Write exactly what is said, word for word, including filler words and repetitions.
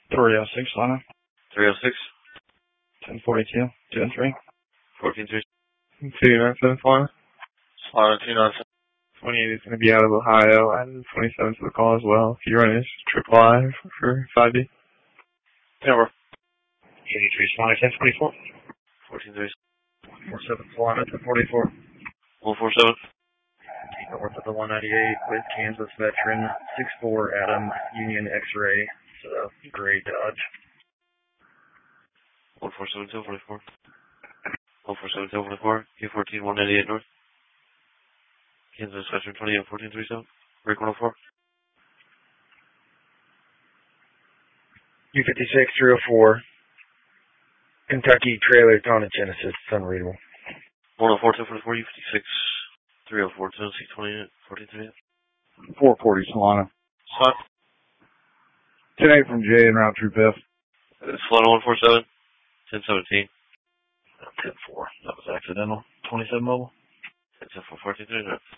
three oh six, Lana. three oh six. ten forty-two, two and three. fourteen three. two nine seven, Lana. Lana two nine seven. twenty-eight is going to be out of Ohio. Added twenty-seven to the call as well. If you run this triple I for five B. Number. eighty-three, Lana, ten forty-four. fourteen three. four seven, Lana, ten forty-four. one four seven. North of the one ninety-eight with Kansas veteran, six four Adam, Union X-ray, so gray Dodge. one four seven two forty-four. one four seven two forty-four. Q fourteen one ninety-eight North. Kansas veteran twenty-eight fourteen three seven. Break one oh four. U fifty-six three oh four. Kentucky trailer Tony Genesis, it's unreadable. one oh four two forty-four U fifty-six. three oh four Tennessee twenty-eight fourteen three eight. four forty Solana. Slot. ten eight from Jay and route troop F. Solana one four seven. ten seventeen. ten four. That was accidental. twenty-seven mobile. ten four fourteen three.